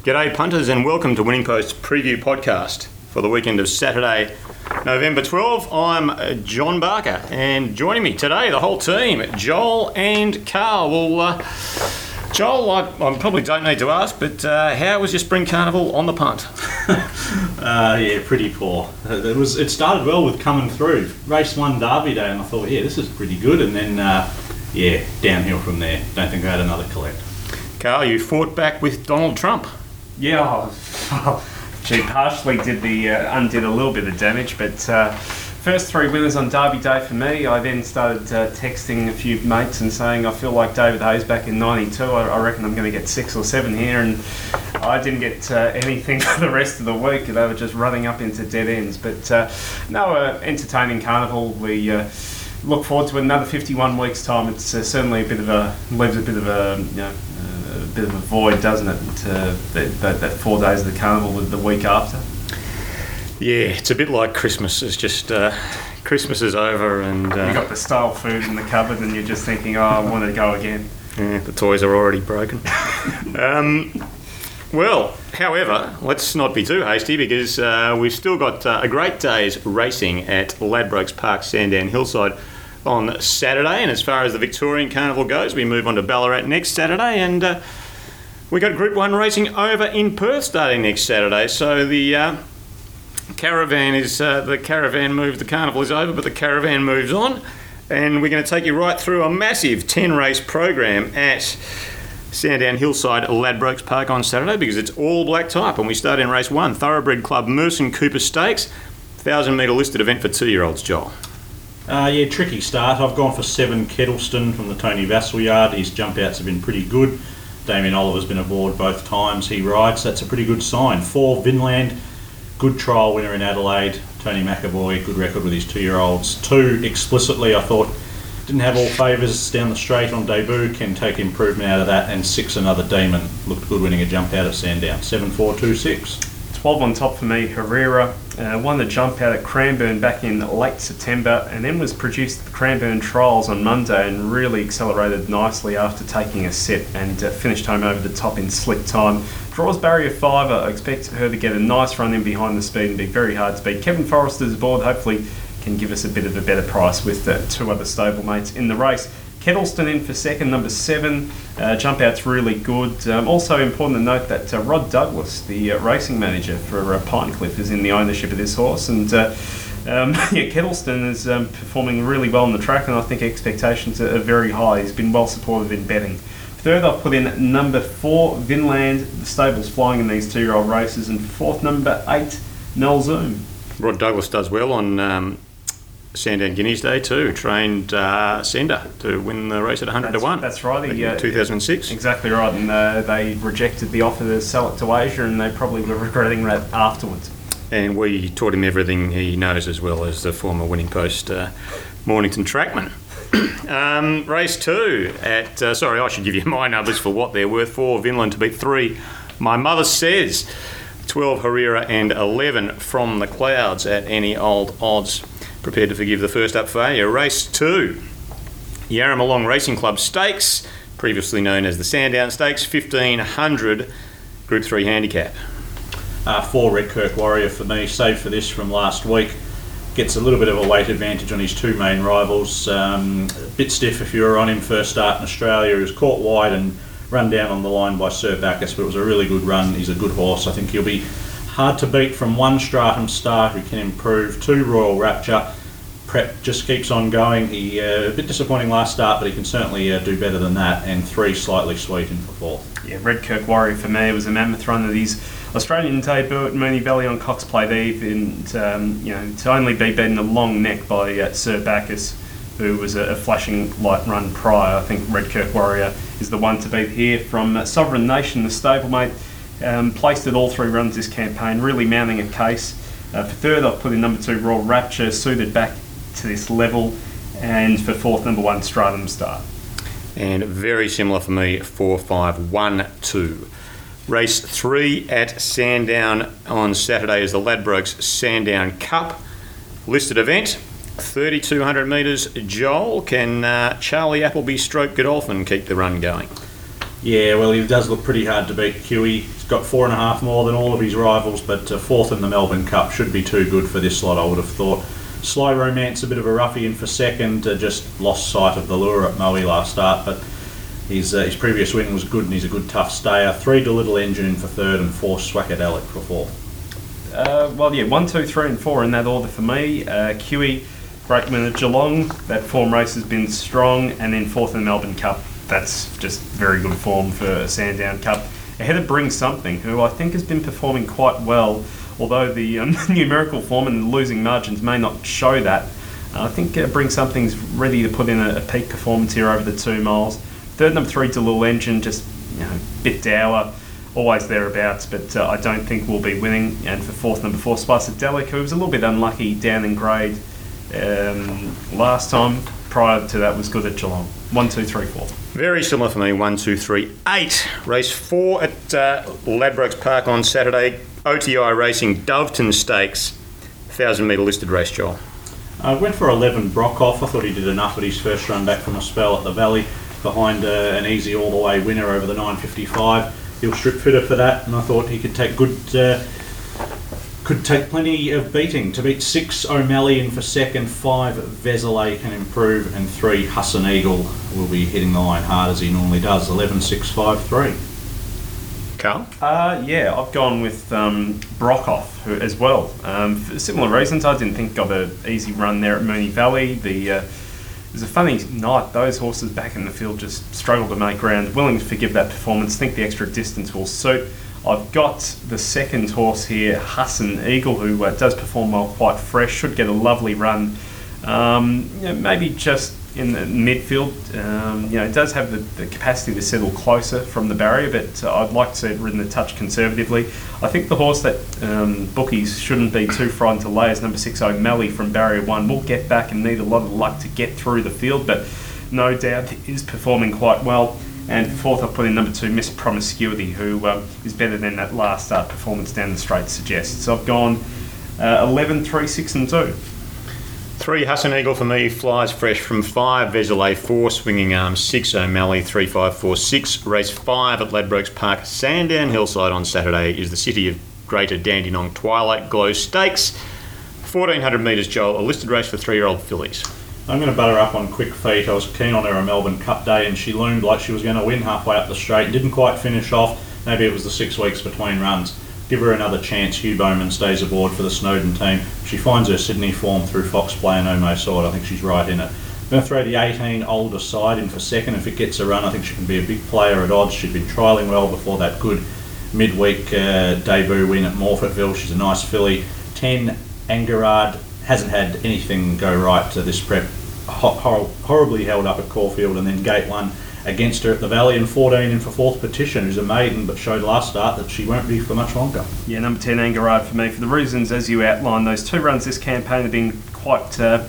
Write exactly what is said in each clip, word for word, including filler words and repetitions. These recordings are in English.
G'day punters and welcome to Winning Post's preview podcast for the weekend of Saturday, November twelfth. I'm John Barker and joining me today, the whole team, Joel and Carl. Well, uh, Joel, I, I probably don't need to ask, but uh, how was your spring carnival on the punt? uh, yeah, pretty poor. It was. It started well with coming through. Race one Derby Day and I thought, yeah, this is pretty good. And then, uh, yeah, downhill from there. Don't think I had another collect. Carl, you fought back with Donald Trump. Yeah, oh, gee, partially did the uh, undid a little bit of damage, but uh, first three winners on Derby Day for me. I then started uh, texting a few mates and saying I feel like David Hayes back in ninety-two. I, I reckon I'm going to get six or seven here, and I didn't get uh, anything for the rest of the week. They were just running up into dead ends. But uh, no, uh, entertaining carnival. We uh, look forward to another fifty-one weeks time. It's uh, certainly a bit of a leaves a bit of a you know. a bit of a void, doesn't it, uh, that, that, that four days of the carnival with the week after? Yeah, it's a bit like Christmas. It's just uh, Christmas is over and... Uh, you got the stale food in the cupboard and you're just thinking, oh, I want to go again. Yeah, the toys are already broken. um, well, however, let's not be too hasty because uh, we've still got uh, a great day's racing at Ladbrokes Park, Sandown Hillside on Saturday, and as far as the Victorian Carnival goes, we move on to Ballarat next Saturday, and uh, we got Group one racing over in Perth starting next Saturday. So the uh, caravan is uh, the caravan move. The carnival is over, but the caravan moves on, and we're going to take you right through a massive ten race program at Sandown Hillside Ladbrokes Park on Saturday because it's all black type, and we start in race one, Thoroughbred Club Merson Cooper Stakes, one thousand metre listed event for two-year-olds. Joel. Uh, yeah, tricky start. I've gone for seven Kettleston from the Tony Vassell yard. His jump outs have been pretty good. Damien Oliver's been aboard both times he rides. That's a pretty good sign. Four Vinland, good trial winner in Adelaide. Tony McAvoy, good record with his two-year-olds. Two Explicitly, I thought, didn't have all favours down the straight on debut. Can take improvement out of that. And six Another Demon looked good winning a jump out at Sandown. Seven four two six. twelve on top for me, Herrera. Uh, won the jump out at Cranbourne back in late September and then was produced at the Cranbourne Trials on Monday and really accelerated nicely after taking a set and uh, finished home over the top in slick time. Draws barrier five. I expect her to get a nice run in behind the speed and be very hard to beat. Kevin Forrester's aboard, hopefully can give us a bit of a better price with the two other stablemates in the race. Kettleston in for second, number seven. Uh, jump out's really good. Um, also important to note that uh, Rod Douglas, the uh, racing manager for uh, Pinecliff, is in the ownership of this horse. And uh, um, yeah, Kettleston is um, performing really well on the track, and I think expectations are very high. He's been well supported in betting. Third, I've put in number four, Vinland. The stable's flying in these two-year-old races. And fourth, number eight, Nell Zoom. Rod Douglas does well on Um Sandown Guineas Day too, trained uh, Sender to win the race at one hundred that's, to one. That's right. He, in uh, two thousand six. Exactly right, and uh, they rejected the offer to sell it to Asia, and they probably were regretting that afterwards. And we taught him everything he knows as well as the former Winning Post uh, Mornington trackman. um, race two at, uh, sorry, I should give you my numbers for what they're worth. Four, Vinland to beat three, My Mother Says. twelve, Herrera, and eleven, From the Clouds at any old odds. Prepared to forgive the first up failure. Race two, Yarramalong Racing Club Stakes, previously known as the Sandown Stakes, fifteen hundred, Group three handicap. Uh, four Redkirk Warrior for me, save for this from last week. Gets a little bit of a weight advantage on his two main rivals. Um, a bit stiff if you were on him first start in Australia. He was caught wide and run down on the line by Sir Bacchus, but it was a really good run. He's a good horse. I think he'll be hard to beat from one Stratum Star who can improve. Two Royal Rapture. Prep just keeps on going. He uh, a bit disappointing last start, but he can certainly uh, do better than that. And three Slightly Sweet in for fourth. Yeah, Redkirk Warrior for me was a mammoth run of his Australian debut at Moonee Valley on Cox Plate Eve, and um, you know, to only be beaten a long neck by uh, Sir Bacchus, who was a, a flashing light run prior. I think Redkirk Warrior is the one to beat here. From uh, Sovereign Nation, the stablemate, um, placed at all three runs this campaign, really mounting a case. Uh, for third, I've put in number two, Royal Rapture, suited back to this level, and for fourth, number one, Stratum Star. And very similar for me, four, five, one, two. Race three at Sandown on Saturday is the Ladbrokes Sandown Cup listed event. thirty-two hundred metres. Joel, can uh, Charlie Appleby stroke Godolphin keep the run going? Yeah, well, he does look pretty hard to beat. Q E. He's got four and a half more than all of his rivals, but uh, fourth in the Melbourne Cup should be too good for this lot, I would have thought. Sly Romance, a bit of a roughie in for second, uh, just lost sight of the lure at Moe last start, but his uh, his previous win was good and he's a good tough stayer. Three to Little Engine in for third and four Swackadelic for fourth. Uh, well, yeah, one, two, three, and four in that order for me. Uh, Kiwi, great winner Geelong. That form race has been strong, and then fourth in the Melbourne Cup. That's just very good form for a Sandown Cup. Ahead of Bring Something, who I think has been performing quite well, although the um, numerical form and the losing margins may not show that. Uh, I think uh, Bring Something's ready to put in a, a peak performance here over the two miles. Third, number three, Delul Engine, just you know, bit dour, always thereabouts, but uh, I don't think we'll be winning. And for fourth, number four, Spicer-Delic, who was a little bit unlucky down in grade um, last time. Prior to that was good at Geelong. One, two, three, four. Very similar for me. One, two, three, eight. Race four at uh, Ladbrokes Park on Saturday. O T I Racing Doveton Stakes. one thousand metre listed race, Joel. I uh, went for eleven Brockhoff. I thought he did enough at his first run back from a spell at the Valley behind uh, an easy all-the-way winner over the nine fifty-five. He was strip fitter for that, and I thought he could take good, uh, could take plenty of beating. To beat six O'Malley in for second, five Vézelay can improve, and three Husson Eagle will be hitting the line hard as he normally does. eleven, six, five, three. Carl? Uh, yeah, I've gone with um, Brockhoff who, as well. Um, for similar reasons, I didn't think got an easy run there at Moonee Valley. The uh, it was a funny night. Those horses back in the field just struggled to make ground. Willing to forgive that performance. Think the extra distance will suit. I've got the second horse here, Husson Eagle, who uh, does perform well, quite fresh. Should get a lovely run. Um, you know, maybe just in the midfield. Um, you know, it does have the, the capacity to settle closer from the barrier, but uh, I'd like to see it ridden a touch conservatively. I think the horse that um, bookies shouldn't be too frightened to lay is number six O'Malley from barrier one. Will get back and need a lot of luck to get through the field, but no doubt is performing quite well. And fourth, I've put in number two, Miss Promiscuity, who um, is better than that last start performance down the straight suggests. So I've gone uh, eleven, three, six, and two. Three Husson Eagle for me, flies fresh from five, Vézelay four, Swinging Arm six, O'Malley three, five, four, six. Race five at Ladbrokes Park, Sandown Hillside on Saturday is the City of Greater Dandenong Twilight Glow Stakes. fourteen hundred metres, Joel, a listed race for three-year-old fillies. I'm going to butter up on Quick Feet. I was keen on her at Melbourne Cup Day and she loomed like she was going to win halfway up the straight. Didn't quite finish off. Maybe it was the six weeks between runs. Give her another chance. Hugh Bowman stays aboard for the Snowden team. She finds her Sydney form through Fox Play and Omo Sword. I think she's right in it. I'm going to throw the eighteen Older Side in for second. If it gets a run, I think she can be a big player at odds. She'd been trialling well before that good midweek uh, debut win at Morfettville. She's a nice filly. ten Angarad hasn't had anything go right to this prep. Hor- hor- horribly held up at Caulfield, and then Gate One against her at the Valley, and fourteen in for fourth Petition, who's a maiden but showed last start that she won't be for much longer. Yeah, number ten Angarad for me for the reasons as you outlined. Those two runs this campaign have been quite uh,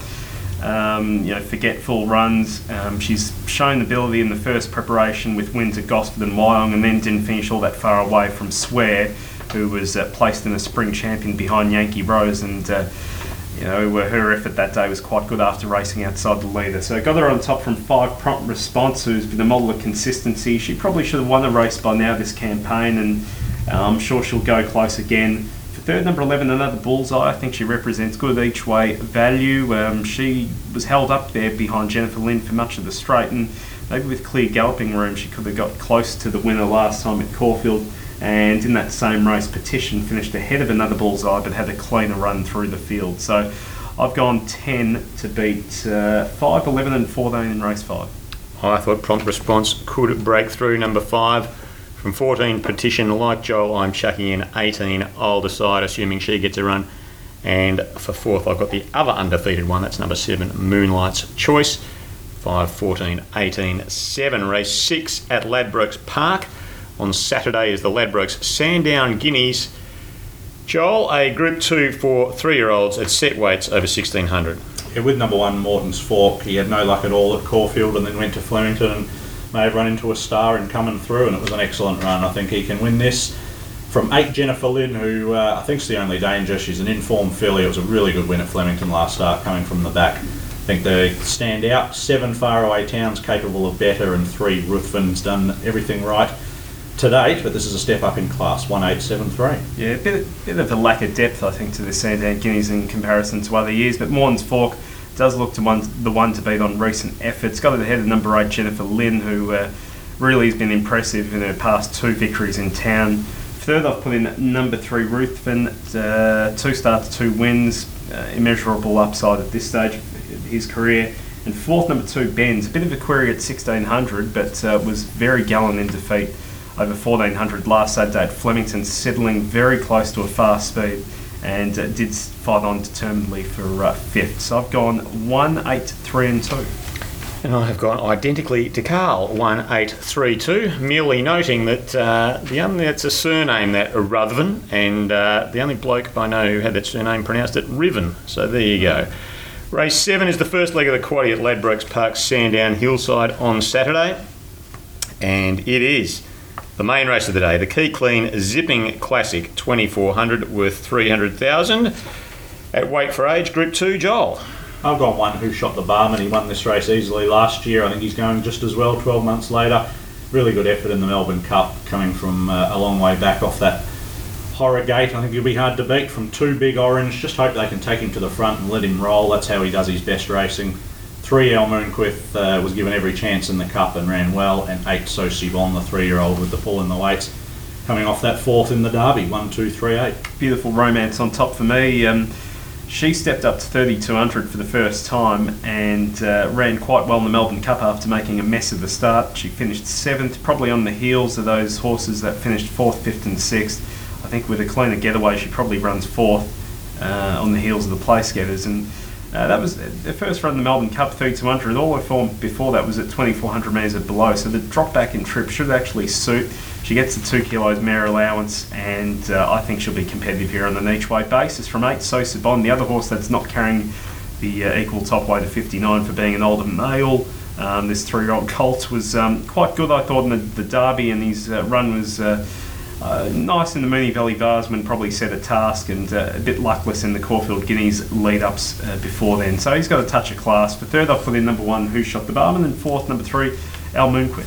um, you know forgetful runs. Um, she's shown ability in the first preparation with wins at Gosford and Wyong, and then didn't finish all that far away from Swear, who was uh, placed in a spring champion behind Yankee Rose, and uh, you know, her effort that day was quite good after racing outside the leader. So got her on top from five, Prompt Response, who's been a model of consistency. She probably should have won a race by now this campaign, and uh, I'm sure she'll go close again. For third, number eleven, Another Bullseye. I think she represents good each way value. Um, she was held up there behind Jennifer Lynn for much of the straight, and maybe with clear galloping room she could have got close to the winner last time at Caulfield. And in that same race, Petition finished ahead of Another Bullseye but had a cleaner run through the field. So I've gone ten to beat uh, five, eleven and fourteen in race five. I thought Prompt Response could break through number five. From fourteen Petition, like Joel, I'm chucking in eighteen Older Side, assuming she gets a run. And for fourth, I've got the other undefeated one, that's number seven Moonlight's Choice. five, fourteen, eighteen, seven. Race six at Ladbrokes Park. On Saturday is the Ladbrokes Sandown Guineas. Joel, a Group two for three-year-olds at set weights over sixteen hundred. Yeah, with number one Morton's Fork, he had no luck at all at Caulfield and then went to Flemington and may have run into a star in coming through, and it was an excellent run. I think he can win this. From eight Jennifer Lynn, who uh, I think's the only danger. She's an informed filly. It was a really good win at Flemington last start, coming from the back. I think they stand out. Seven Faraway Towns capable of better, and three Ruthven's done everything right. to date, but this is a step up in class, one eight seven three. Yeah, a bit, bit of a lack of depth, I think, to the Sandown Guineas in comparison to other years, but Morton's Fork does look to one, the one to beat on recent efforts. Got ahead of number eight, Jennifer Lynn, who uh, really has been impressive in her past two victories in town. Third, I've put in number three, Ruthven, uh, two starts, two wins, uh, immeasurable upside at this stage of his career. And fourth, number two, Benz, a bit of a query at sixteen hundred, but uh, was very gallant in defeat over fourteen hundred last Saturday at Flemington, settling very close to a fast speed, and uh, did fight on determinedly for uh, fifth. So I've gone one, eight, three and two. And I have gone identically to Carl, one eight three two, merely noting that uh, the only that's a surname, that Ruthven, and uh, the only bloke I know who had that surname pronounced it Riven. So there you go. Race seven is the first leg of the quaddie at Ladbrokes Park, Sandown Hillside on Saturday, and it is the main race of the day, the Key Clean Zipping Classic twenty-four hundred worth three hundred thousand at weight for age, Group two, Joel. I've got one, Who Shot the Barman. He won this race easily last year. I think he's going just as well twelve months later. Really good effort in the Melbourne Cup, coming from uh, a long way back off that horror gate. I think he'll be hard to beat from two Big Orange. Just hope they can take him to the front and let him roll. That's how he does his best racing. Three, El Moonquith uh, was given every chance in the Cup and ran well. And eight, So Sibon, the three-year-old with the pull in the weights, coming off that fourth in the Derby, one, two, three, eight. Beautiful romance on top for me. Um, she stepped up to thirty-two hundred for the first time and uh, ran quite well in the Melbourne Cup after making a mess of the start. She finished seventh, probably on the heels of those horses that finished fourth, fifth and sixth. I think with a cleaner getaway, she probably runs fourth uh, on the heels of the place getters. And uh, that was the first run in the Melbourne Cup, thirty-two hundred. All her form before that was at twenty-four hundred metres and below. So the drop back in trip should actually suit. She gets the two kilos mare allowance, and uh, I think she'll be competitive here on an each way basis. From eight, So Sibon, the other horse that's not carrying the uh, equal top weight of fifty-nine for being an older male. Um, this three-year-old colt was um, quite good, I thought, in the, the Derby, and his uh, run was uh, uh, nice in the Moonee Valley Varsman, probably set a task, and uh, a bit luckless in the Caulfield Guineas lead-ups uh, before then. So he's got a touch of class. For third, I've put in number one, Who Shot the Barman, and fourth, number three, El Moonquith.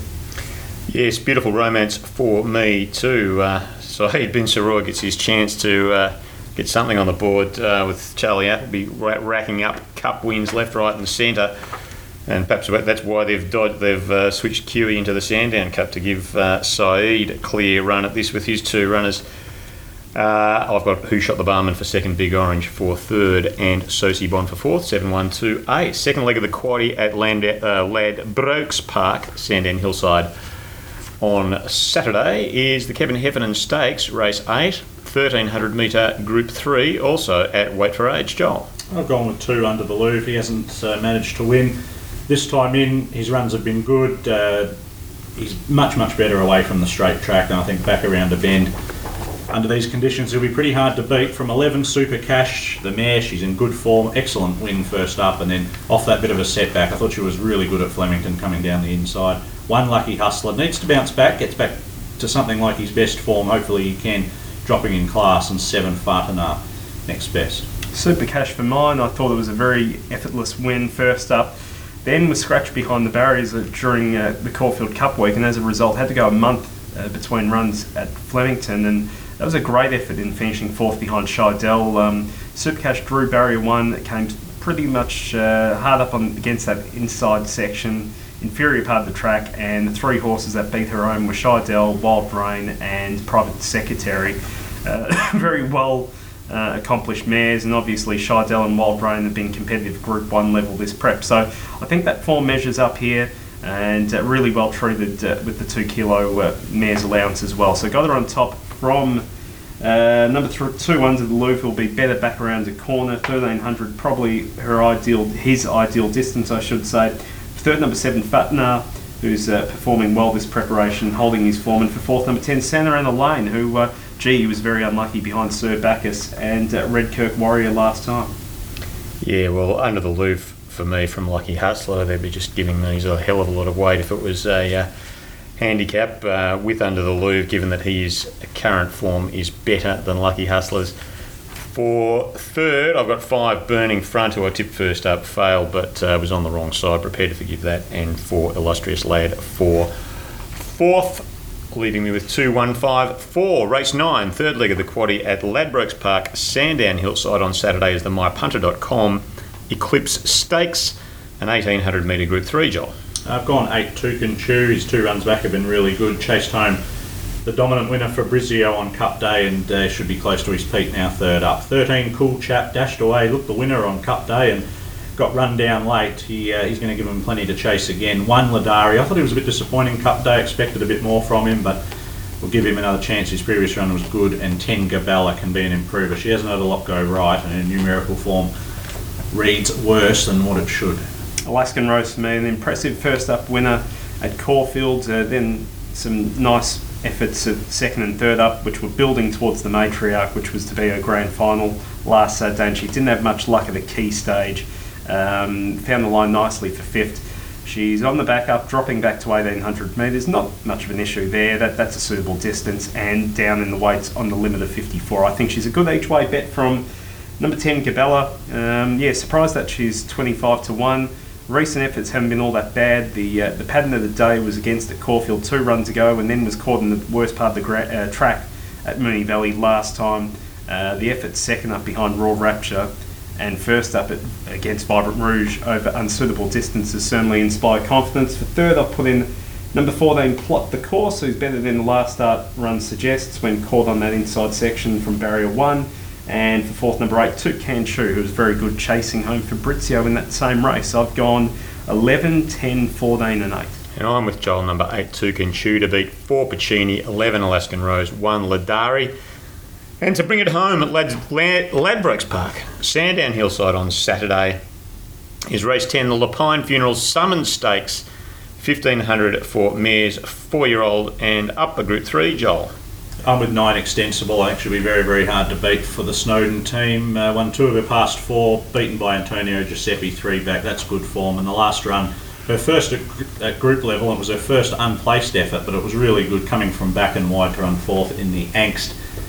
Yes, beautiful romance for me too. Uh, Saeed Bin Sarour gets his chance to uh, get something on the board uh, with Charlie Appleby ra- racking up cup wins left, right and centre. And perhaps that's why they've dod- they've uh, switched Kiwi into the Sandown Cup to give uh, Saeed a clear run at this with his two runners. Uh, I've got Who Shot the Barman for second, Big Orange for third, and So Sibon for fourth, seven one two eight. Second leg of the quaddie at Land- uh, Ladbrokes Park, Sandown Hillside on Saturday is the Kevin Heffernan Stakes, race eight, thirteen hundred metre Group three, also at weight for age, Joel. I've gone with two, Under the Louvre. He hasn't uh, managed to win this time in. His runs have been good. Uh, he's much, much better away from the straight track, and I think back around a bend. Under these conditions, he'll be pretty hard to beat. From eleven, Super Cash, the mare, she's in good form. Excellent win first up, and then off that bit of a setback, I thought she was really good at Flemington coming down the inside. One, Lucky Hustler, needs to bounce back, gets back to something like his best form. Hopefully he can, dropping in class. And seven, Fartana, next best. Super Cash for mine. I thought it was a very effortless win first up. Then was scratched behind the barriers during uh, the Caulfield Cup week, and as a result had to go a month uh, between runs at Flemington, and that was a great effort in finishing fourth behind Scheidel. Um, Super Cash drew barrier one. It came pretty much uh, hard up on against that inside section, inferior part of the track, and the three horses that beat her home were Scheidel, Wild Rain and Private Secretary. Uh, very well uh, accomplished mares, and obviously Scheidel and Wild Rain have been competitive Group one level this prep. So I think that form measures up here, and uh, really well treated uh, with the two kilo uh, mares allowance as well. So got her on top from uh, number th- two, Under the Louvre, will be better back around the corner. thirteen hundred, probably her ideal, his ideal distance, I should say. Third, number seven, Fatna, who's uh, performing well this preparation, holding his form. And for fourth, number ten, Santa Ana Lane, who, uh, gee, he was very unlucky behind Sir Bacchus and uh, Redkirk Warrior last time. Yeah, well, Under the Louvre for me from Lucky Hustler, they'd be just giving these a hell of a lot of weight if it was a uh, handicap uh, with Under the Louvre, given that his current form is better than Lucky Hustler's. For third, I've got five, Burning Front, who I tipped first up, failed, but uh, was on the wrong side, prepared to forgive that. And for Illustrious Lad for fourth, leaving me with two one five four. Race nine, third leg of the quaddie at Ladbrokes Park, Sandown Hillside on Saturday is the my punter dot com Eclipse Stakes, an eighteen hundred metre Group three, Joel. I've gone eight Toucan Chew. His two runs back have been really good. Chased home the dominant winner Fabrizio on Cup Day and uh, should be close to his peak now, third up. thirteen Cool Chap dashed away, looked the winner on Cup Day and got run down late. He, uh, he's going to give him plenty to chase again. One Ladari, I thought he was a bit disappointing Cup Day, expected a bit more from him, but we'll give him another chance. His previous run was good, and ten Gabella can be an improver. She hasn't had a lot go right, and in numerical form reads worse than what it should. Alaskan Rose for me, an impressive first up winner at Caulfield, uh, then some nice efforts at second and third up, which were building towards the matriarch, which was to be her grand final last Saturday, and she didn't have much luck at the key stage. Um, found the line nicely for fifth. She's on the back up, dropping back to eighteen hundred metres. Not much of an issue there. That that's a suitable distance, and down in the weights on the limit of fifty-four. I think she's a good each way bet from number ten Gabella. Um, yeah, surprised that she's twenty-five to one. Recent efforts haven't been all that bad. The uh, the pattern of the day was against at Caulfield two runs ago, and then was caught in the worst part of the gra- uh, track at Moonee Valley last time. Uh, the effort second up behind Raw Rapture, and first up at, against Vibrant Rouge over unsuitable distances certainly inspire confidence. For third, I've put in number fourteen Plot the Course, who's better than the last start run suggests when caught on that inside section from barrier one. And for fourth, number eight, Toucan Chew, who was very good chasing home Fabrizio in that same race. I've gone eleven, ten, fourteen and eight. And I'm with Joel, number eight, Toucan Chew, to beat four Puccini, eleven Alaskan Rose, one Ladari. And to bring it home at Lad- Lad- Ladbrokes Park, Sandown Hillside on Saturday, is race ten, the Lapine Funeral Summons Stakes, fifteen hundred for mares, four-year-old and up a Group three, Joel. I'm with nine Extensible. I think she'll be very, very hard to beat for the Snowden team. Uh, won two of her past four, beaten by Antonio Giuseppe, three back. That's good form. And the last run, her first at, at group level, it was her first unplaced effort, but it was really good coming from back and wide to run fourth in the Angst.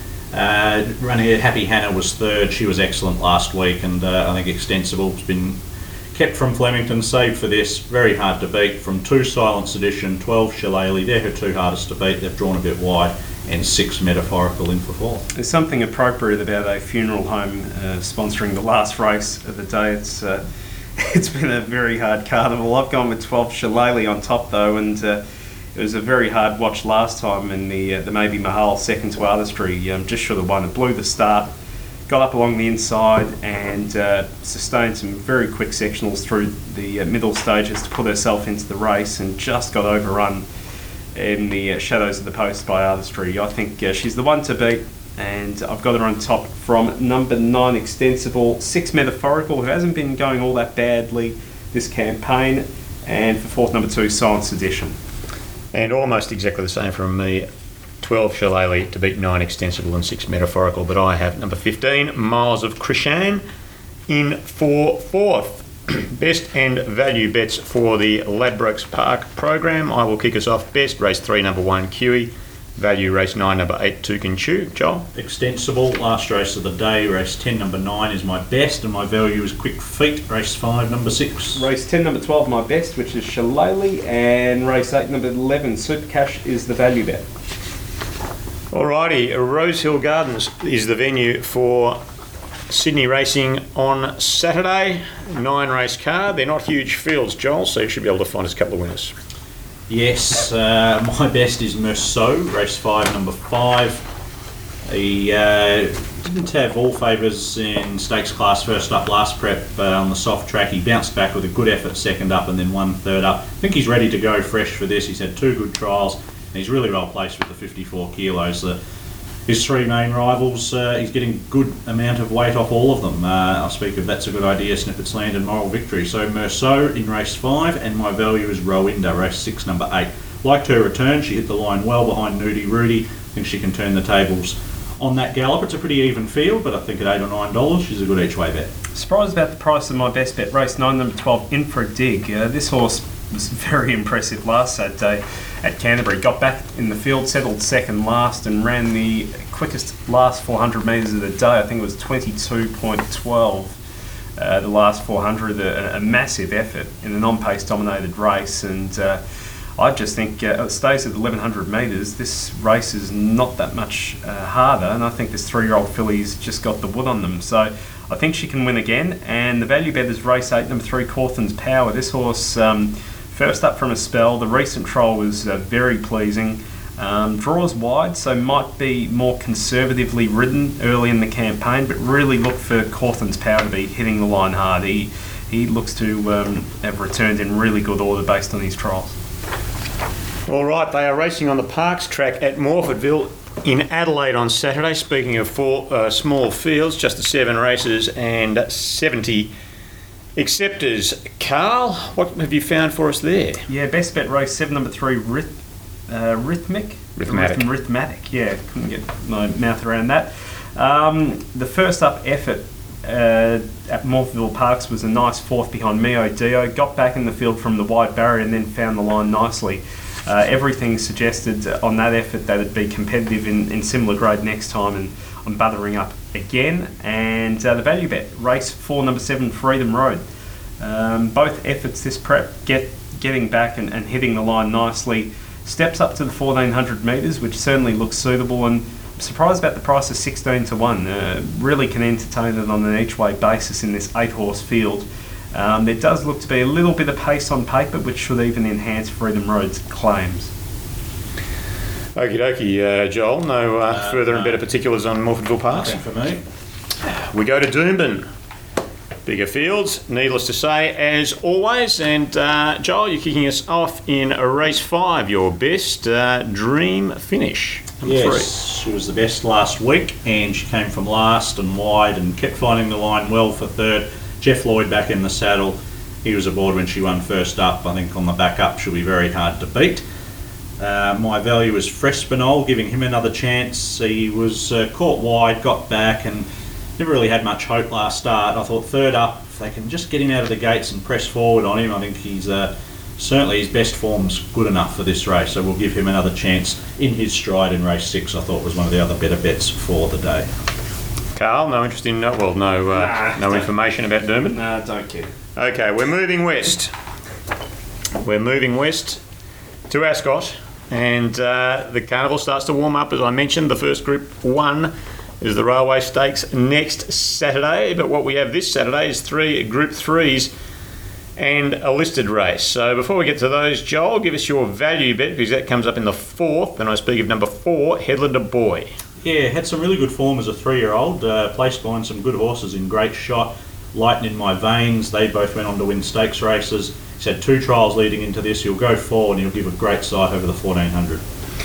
Uh, running at Happy Hannah was third. She was excellent last week, and uh, I think Extensible's been kept from Flemington, saved for this. Very hard to beat. From two Silent Sedition, twelve Shillelagh, they're her two hardest to beat. They've drawn a bit wide, and six Metaphorical in for four. There's something appropriate about a funeral home uh, sponsoring the last race of the day. It's uh, it's been a very hard carnival. I've gone with twelve Shillelagh on top though, and uh, it was a very hard watch last time in the uh, the Maybe Mahal second to Artistry. Um, just should have won. It blew the start, got up along the inside and uh, sustained some very quick sectionals through the uh, middle stages to put herself into the race, and just got overrun in the uh, shadows of the post by Artistry. I think uh, she's the one to beat, and I've got her on top from number nine Extensible, six Metaphorical, who hasn't been going all that badly this campaign, and for fourth, number two Silent Sedition. And almost exactly the same from me, twelve Shillelagh to beat nine Extensible and six Metaphorical, but I have number fifteen Miles of Krishan in for fourth. Best and value bets for the Ladbrokes Park program. I will kick us off. Best, race three, number one, Kiwi. Value, race nine, number eight, Toucan Chew. Joel? Extensible, last race of the day. Race ten, number nine is my best, and my value is Quick Feet. Race five, number six. Race ten, number twelve, my best, which is Shillelagh, and race eight, number eleven, Super Cash is the value bet. Alrighty, Rosehill Gardens is the venue for Sydney racing on Saturday. Nine race card. They're not huge fields, Joel, so you should be able to find us a couple of winners. Yes, uh, my best is Merceau, race five, number five. He uh, didn't have all favours in stakes class first up last prep uh, on the soft track. He bounced back with a good effort second up and then one third up. I think he's ready to go fresh for this. He's had two good trials and he's really well placed with the fifty-four kilos. The, his three main rivals, uh, he's getting good amount of weight off all of them. Uh, I'll speak of That's a Good Idea, Snippets Land and Moral Victory. So Merceau in race five, and my value is Rowinda, race six, number eight. Liked her return. She hit the line well behind Nudie Rudy. I think she can turn the tables on that gallop. It's a pretty even field, but I think at eight or nine dollars, she's a good each way bet. Surprised about the price of my best bet. Race nine, number twelve, In for a Dig. Uh, this horse was very impressive last Saturday at Canterbury. Got back in the field, settled second last, and ran the quickest last four hundred metres of the day. I think it was twenty-two point one two. Uh, the last four hundred, a, a massive effort in a non-pace dominated race, and uh, I just think uh, it stays at eleven hundred metres. This race is not that much uh, harder, and I think this three-year-old filly's just got the wood on them. So I think she can win again. And the value bet is race eight, number three, Cawthon's Power. This horse, um, first up from a spell. The recent trial was uh, very pleasing. Um, draws wide, so might be more conservatively ridden early in the campaign, but really look for Cawthon's Power to be hitting the line hard. He he looks to um, have returned in really good order based on his trials. All right, they are racing on the Parks track at Morfordville in Adelaide on Saturday. Speaking of four uh, small fields, just the seven races and seventy acceptors. Carl, what have you found for us there? Yeah, best bet race seven, number three, Rhyth, uh, Rhythmic? Rhythmatic. Rhythm, rhythmatic, yeah, couldn't get my mouth around that. Um, the first up effort uh, at Morpheville Parks was a nice fourth behind Mio Dio, got back in the field from the wide barrier and then found the line nicely. Uh, everything suggested on that effort that it'd be competitive in, in similar grade next time, and I'm buttering up again. And uh, the value bet, race four, number seven, Freedom Road. Um, both efforts this prep, get getting back and, and hitting the line nicely. Steps up to the fourteen hundred metres, which certainly looks suitable, and I'm surprised about the price of sixteen to one. Uh, really can entertain it on an each-way basis in this eight-horse field. Um, there does look to be a little bit of pace on paper, which should even enhance Freedom Road's claims. Okie dokie, uh, Joel. No uh, Uh, further no. and better particulars on Morfordville Parks. Nothing for me. We go to Doomben. Bigger fields, needless to say, as always. And uh, Joel, you're kicking us off in a race five, your best uh, dream finish. Number Yes, she was the best last week, and she came from last and wide and kept finding the line well for third. Jeff Lloyd back in the saddle. He was aboard when she won first up. I think on the back up she'll be very hard to beat. Uh, my value is Frespinol, giving him another chance. He was uh, caught wide, got back, and never really had much hope last start. I thought third up, if they can just get him out of the gates and press forward on him, I think he's uh, certainly his best form's good enough for this race. So we'll give him another chance in his stride in race six. I thought was one of the other better bets for the day. Carl, no interest in, no, well, no, uh, Nah, no don't- information about Doomben. Nah, don't care. Okay, we're moving west. We're moving west to Ascot, and uh, the carnival starts to warm up. As I mentioned, the first Group One is the Railway Stakes next Saturday. But what we have this Saturday is three Group Threes and a listed race. So before we get to those, Joel, give us your value bet, because that comes up in the fourth. And I speak of number four, Headlander Boy. Yeah, had some really good form as a three-year-old. Uh, placed behind some good horses in Great Shot, Lighten in My Veins. They both went on to win stakes races. He's had two trials leading into this. He'll go four and he'll give a great sight over the fourteen hundred.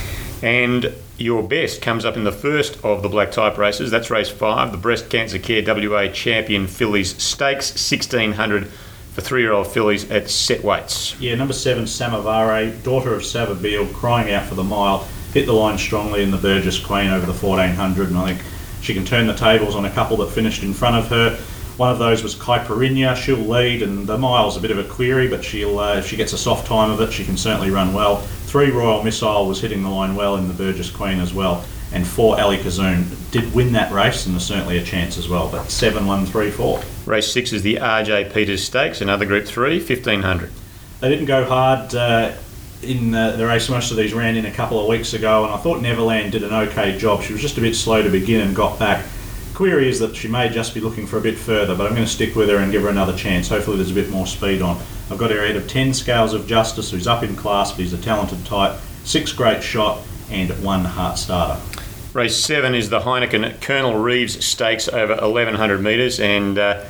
And your best comes up in the first of the black type races. That's race five, the Breast Cancer Care W A Champion Fillies Stakes, sixteen hundred for three-year-old fillies at set weights. Yeah, number seven, Samavare, daughter of Savabeel, crying out for the mile. Hit the line strongly in the Burgess Queen over the fourteen hundred, and I think she can turn the tables on a couple that finished in front of her. One of those was Caipirinha. She'll lead, and the mile's a bit of a query, but she'll uh, if she gets a soft time of it, she can certainly run well. Three, Royal Missile, was hitting the line well in the Burgess Queen as well, and four, Ali Kazoon, did win that race, and there's certainly a chance as well. But seven, one, three, four. Race six is the R J Peters Stakes, another Group three, fifteen hundred. They didn't go hard uh, in uh, the race. Most of these ran in a couple of weeks ago, and I thought Neverland did an okay job. She was just a bit slow to begin and got back. Query is that she may just be looking for a bit further, but I'm going to stick with her and give her another chance. Hopefully there's a bit more speed on. I've got her ahead of ten, Scales of Justice, who's up in class, but he's a talented type, six, Great Shot, and one, Heart Starter. Race seven is the Heineken Colonel Reeves Stakes over eleven hundred metres, and uh,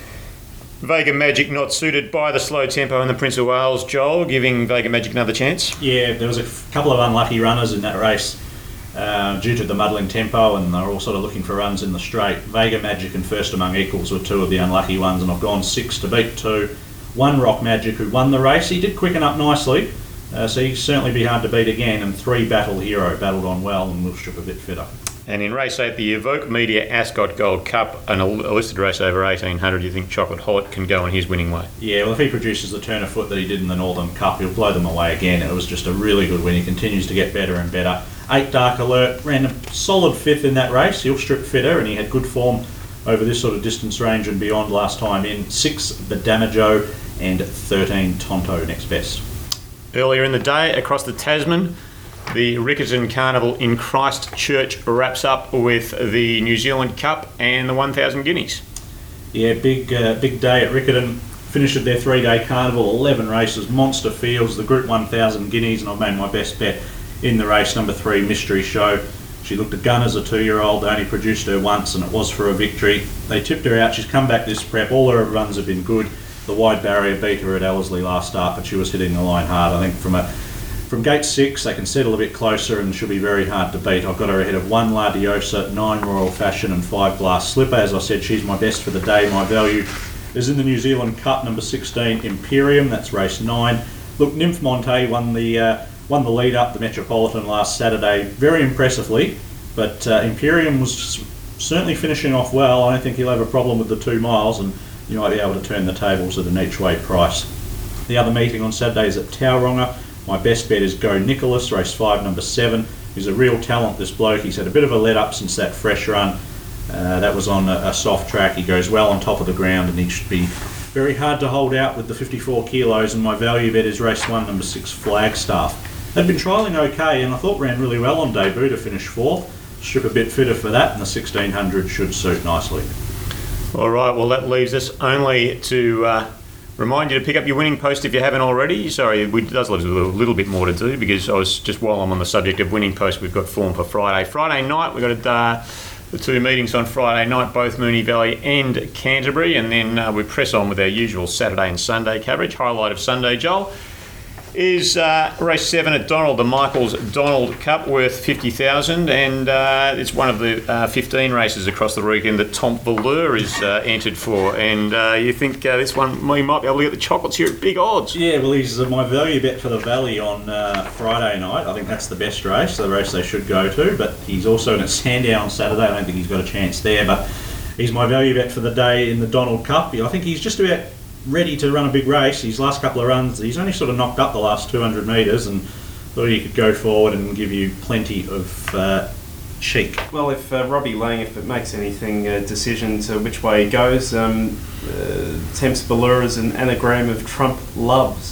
Vega Magic not suited by the slow tempo in the Prince of Wales. Joel, giving Vega Magic another chance. Yeah, there was a f- couple of unlucky runners in that race uh, due to the muddling tempo, and they're all sort of looking for runs in the straight. Vega Magic and First Among Equals were two of the unlucky ones, and I've gone six to beat two. One, Rock Magic, who won the race. He did quicken up nicely, uh, so he'll certainly be hard to beat again. And three, Battle Hero, battled on well and will strip a bit fitter. And in race eight, the Evoke Media Ascot Gold Cup, and a a listed race over eighteen hundred, you think Chocolate Hollet can go on his winning way? Yeah, well, if he produces the turn of foot that he did in the Northern Cup, he'll blow them away again. It was just a really good win. He continues to get better and better. Eight, Dark Alert, ran a solid fifth in that race. He'll strip fitter, and he had good form over this sort of distance range and beyond last time in. Six, Badamajo, and thirteen, Tonto next best. Earlier in the day, across the Tasman, the Riccarton Carnival in Christchurch wraps up with the New Zealand Cup and the one thousand guineas. Yeah, big uh, big day at Riccarton. Finished their three-day carnival, eleven races, monster fields, the Group one thousand guineas, and I've made my best bet in the race number three, Mystery Show. She looked a gun as a two-year-old, they only produced her once, and it was for a victory. They tipped her out, she's come back this prep, all her runs have been good. The wide barrier beat her at Ellerslie last start, but she was hitting the line hard. I think from a from gate six, they can settle a bit closer and she'll be very hard to beat. I've got her ahead of one La Diosa, nine Royal Fashion, and five Glass Slipper. As I said, she's my best for the day. My value is in the New Zealand Cup, number sixteen, Imperium. That's race nine. Look, Nymph Monte won the uh, won the lead up the Metropolitan last Saturday very impressively, but uh, Imperium was certainly finishing off well. I don't think he'll have a problem with the two miles, and you might be able to turn the tables at an each way price. The other meeting on Saturday is at Tauranga. My best bet is Go Nicholas, race five, number seven. He's a real talent, this bloke. He's had a bit of a let up since that fresh run. Uh, that was on a, a soft track. He goes well on top of the ground, and he should be very hard to hold out with the fifty-four kilos. And my value bet is race one, number six, Flagstaff. They'd been trialling okay, and I thought ran really well on debut to finish fourth. Strip a bit fitter for that, and the sixteen hundred should suit nicely. All right, well, that leaves us only to uh, remind you to pick up your winning post if you haven't already. Sorry, it does leave us a little, little bit more to do, because I was just, while I'm on the subject of winning post, we've got form for Friday. Friday night, we've got a uh, the two meetings on Friday night, both Moonee Valley and Canterbury, and then uh, we press on with our usual Saturday and Sunday coverage. Highlight of Sunday, Joel, is uh, race seven at Donald, the Michaels Donald Cup, worth fifty thousand, and uh, it's one of the uh, fifteen races across the weekend that Tom Valeur is uh, entered for, and uh, you think uh, this one, we might be able to get the chocolates here at big odds. Yeah, well, he's uh, my value bet for the Valley on uh, Friday night. I think that's the best race, the race they should go to, but he's also in at Sandown on Saturday. I don't think he's got a chance there, but he's my value bet for the day in the Donald Cup. I think he's just about ready to run a big race. His last couple of runs, he's only sort of knocked up the last two hundred metres, and thought he could go forward and give you plenty of uh, cheek. Well, if uh, Robbie Lang, if it makes anything uh, decision to which way he goes, um, uh, Temps Ballura is an anagram of Trump loves.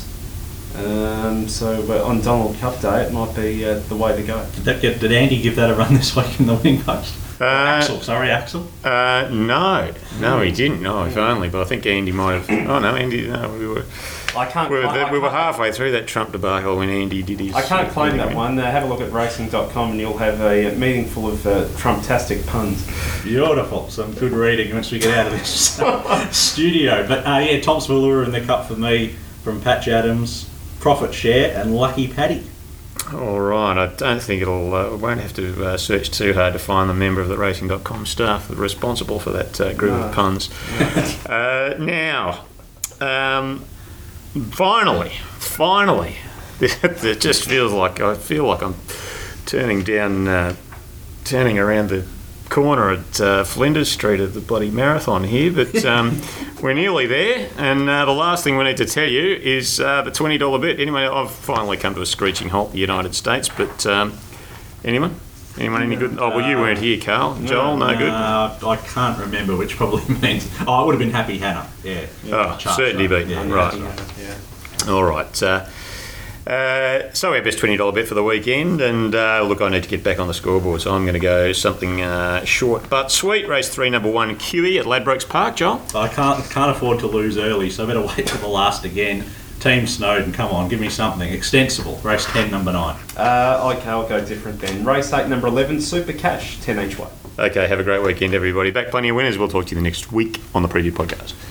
Um, so uh, on Donald Cup Day, it might be uh, the way to go. Did that get? Did Andy give that a run this week in the winning post? Uh, Axel, sorry, Axel. Uh, no, no, he didn't. No, if only. But I think Andy might have. Oh no, Andy. No, we were. I can't. We were, I, we were I halfway through that Trump debacle when Andy did his. I can't uh, claim that win. one. Uh, have a look at racing dot com and you'll have a meeting full of uh, Trump-tastic puns. Beautiful. Some good reading once we get out of this studio. But uh, yeah, Tom's Valura in the cup for me from Patch Adams, Profit Share, and Lucky Paddy. All right, I don't think it'll. Uh, won't have to uh, search too hard to find the member of the racing dot com staff responsible for that uh, group No. of puns. No. uh, now, um, finally, finally, it just feels like I feel like I'm turning down, uh, turning around the corner at uh, Flinders Street at the bloody marathon here, but um, we're nearly there, and uh, the last thing we need to tell you is uh, the twenty dollar bet. Anyone, I've finally come to a screeching halt in the United States, but um, anyone? Anyone any good? Oh, well, you weren't here, Carl. Joel, no good? Uh, I can't remember, which probably means... Oh, it would have been Happy Hannah, yeah. Oh, Charles, certainly right. beaten, Yeah, right. yeah. Yeah. All right. Uh, uh, so our best twenty dollar bet for the weekend, and uh, look, I need to get back on the scoreboard, so I'm going to go something uh, short but sweet. Race three, number one, Q E at Ladbrokes Park, Joel. I can't can't afford to lose early, so I better wait till the last again. Team Snowden, come on, give me something. Extensible, race ten, number nine. Uh, okay, I'll go different then. Race eight, number eleven, Super Cash, ten each way. Okay, have a great weekend, everybody. Back plenty of winners. We'll talk to you the next week on the Preview Podcast.